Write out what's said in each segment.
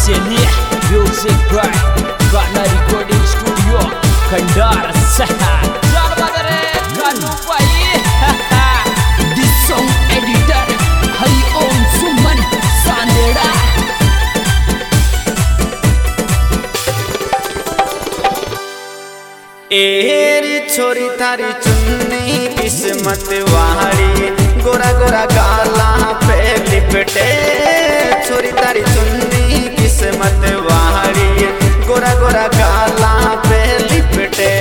Seni Music by Gana Recording Studio Kandar Sehat Jal Badare Kanu Bai This song editor Hari Om Suman Sandera एरी छोरी थारी चुन्नी किस्मत वाड़ी गोरा गोरा गाला पे लिपटे छोरी तारी चुन्नी किस्मत वाड़ी गोरा गोरा गाला पे लिपटे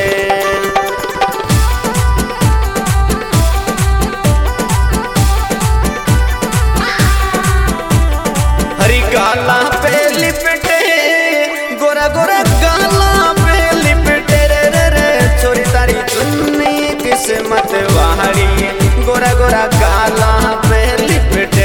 हरी गाला पे लिपटे गोरा गोरा गाला पे लिपटे छोरी तारी चुन्नी किस्मत वाड़ी गोरा गोरा गाला पे लिपटे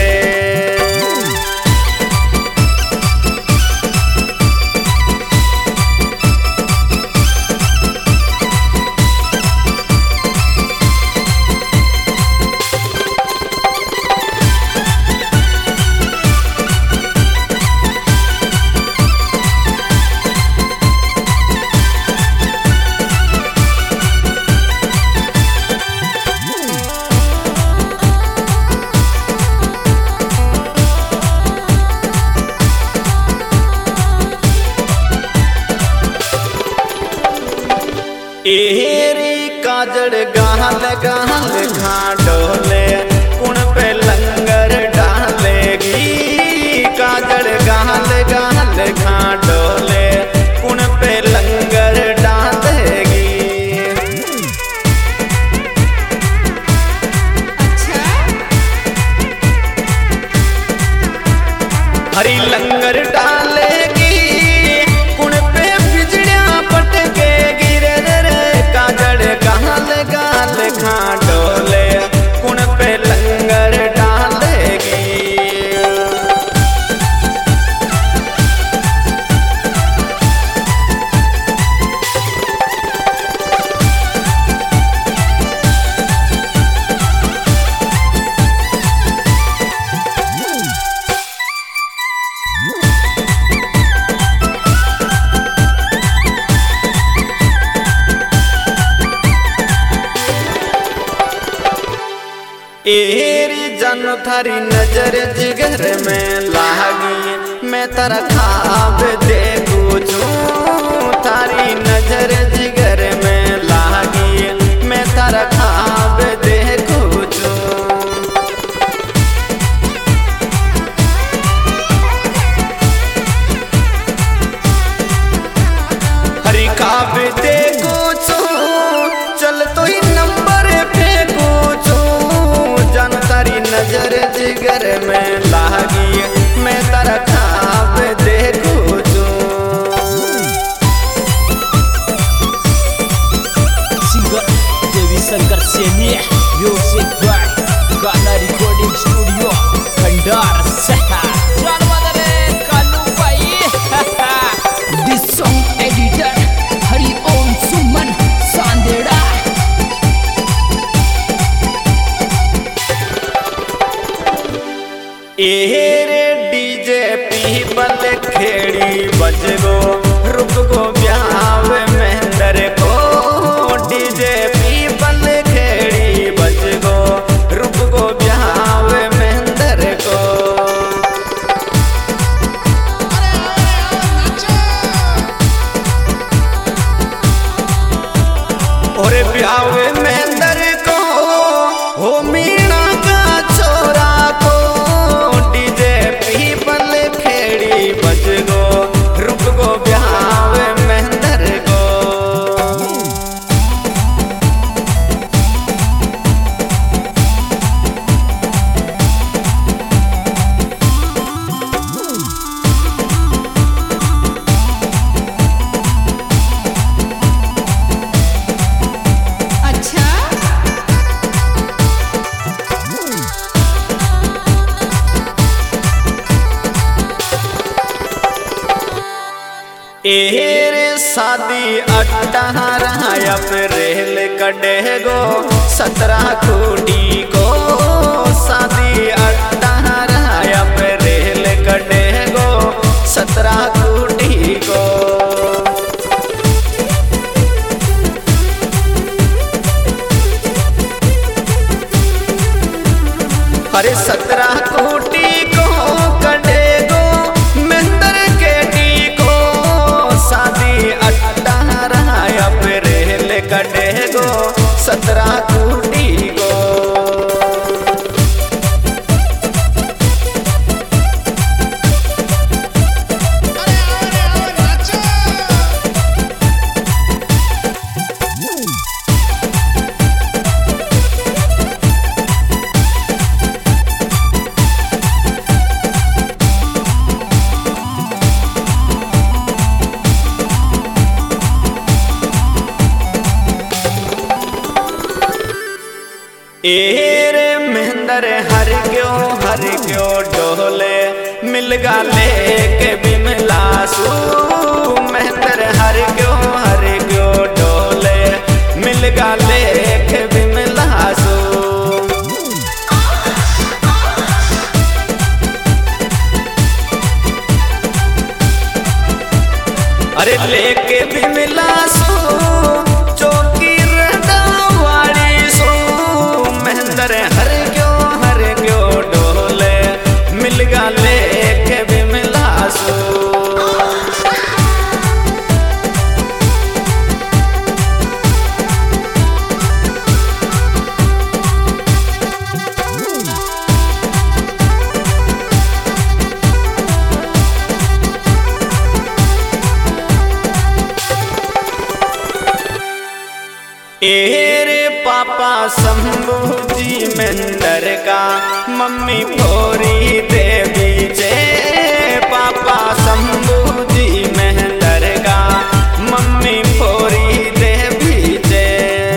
एरी काजड़ गाल गाल घाटोले कुण पे लंगर डालेगी काजड़ गाल गाल घाटोले कुण पे लंगर डालेगी अच्छा हरी लंगर डालेगी कुण पे बिजड़िया पटकेगी गाल गाल घाटोले कुण पे लंगर डालेगी एरी जन थारी नजर जिगर में लागी मैं तारा खाब देखू छूं थारी नजर जिगर में लागी मैं तारा खाब देखू छूं हरी खाब देखू छूं चल तो ही नंबर फेंकू तारी नजर जिगर में लागी मैं तारा खाब देखू Singer Dewi Shankar Seni Music by Gana Recording Studio Kandar Sehat Jal Badare Kanu Bai This song editor Hari Om Suman Sandera एरे डीजे पीपल खेड़ी बजगो रुक गो ब्याव महेंद्र को डीजे पीपल खेड़ी बजगो रुक गो ब्याव महेंद्र को और ब्याव महेंद्र को हो मीणा का छोरा को बजगो रुक गो ब्याव महेंद्र को अच्छा एरे शादी 18 अप्रैल कटे गो 17 खूटी को शादी 18 अप्रैल कटे गो 17 अरे 17 कोटि को कटेगो मेहंदर के टी को शादी 18 अप्रैल कटेगो 17 कोटि को। एरे महेंद्र हर क्यों डोले मिलगा लेके बिमलासू महेंद्र हर क्यों डोले मिलगा लेके बिमलासू। अरे लेके बिमलासू हर क्यों डोले मिलगा लेके बिमलासू। एरे पापा शंभू जी महेंद्र का मम्मी भोरी देवी जे पापा शंभू जी महेंद्र का मम्मी भोरी देवी जे।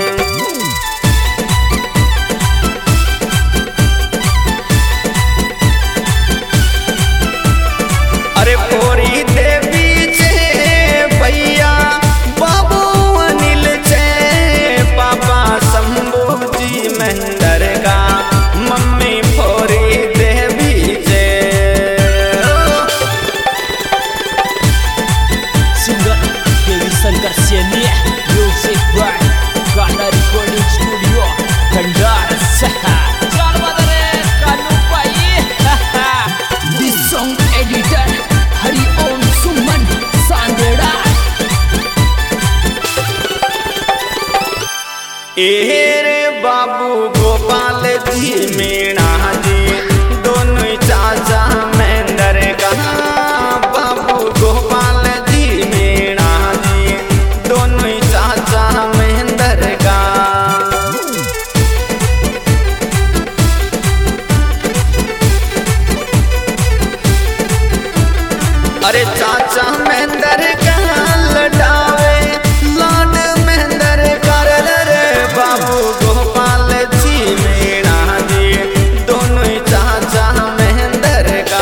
अरे भोरी देवी जे भैया बाबू अनिल जे पापा शंभू जी महेंद्र का मम्मी भोरी देवी जे। Singer Devi Shankar Saini music by गाना रिकॉर्डिंग स्टूडियो खंडार जान बदरे कानू भाई। This song editor Hariom Suman Sandera. एरे बाबू गोपाल जी मीणा जी दोनों चाचा महेंद्र का बाबू गोपाल जी मीणा जी दोनों चाचा महेंद्र का। अरे चाचा महेंद्र का लटावे लाड महेंद्र कर रे बाबू गोपाल जी मीणा जी दोनों चाचा महेंद्र का।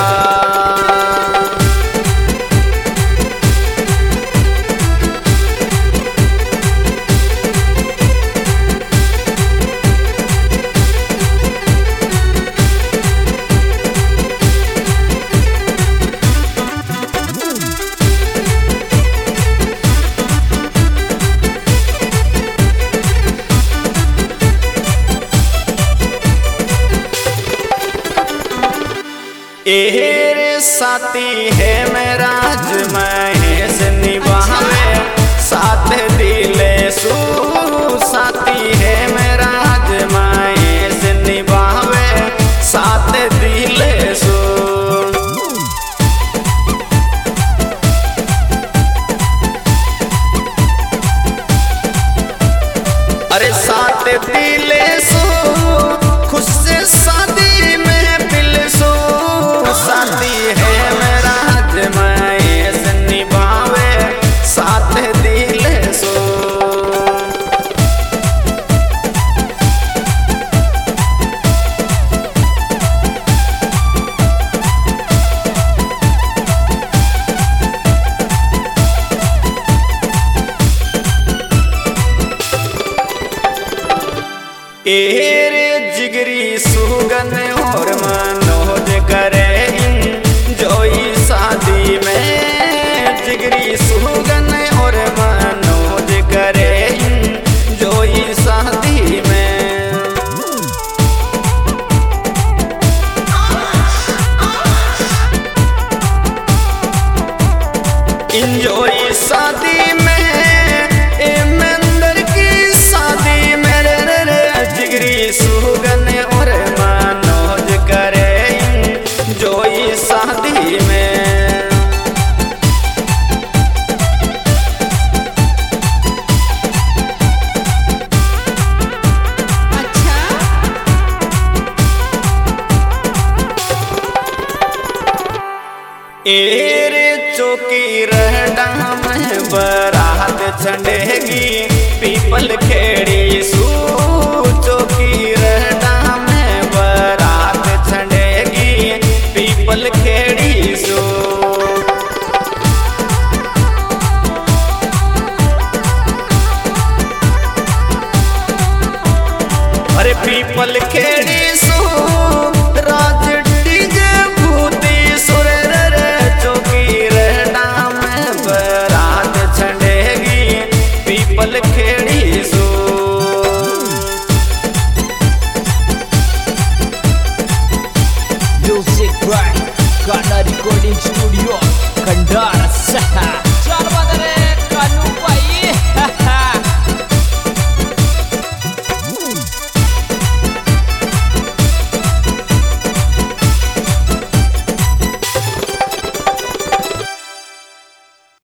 एरे साथी है मेरा महेश निभावे साथ दिले सू साथी है मेरा महेश निभावे साथ दिले सू। अरे साथ दिले सू खुश से शादी में पिल सू साथी है मेरा महेश निभावे साथ दिले सो। एरे जिगरी सुगन और मनोज करे जोई शादी में जिगरी सुगन और मनोज करे जोई शादी में। सुगन और मनोज करे जोई शादी में। अच्छा एरे चौकी रहडा में बरात चढ़ेगी पीपल खेड़ी सू चौकी रहडा में बरात चढ़ेगी पीपल खेड़ी सू। अरे पीपल खेड़ी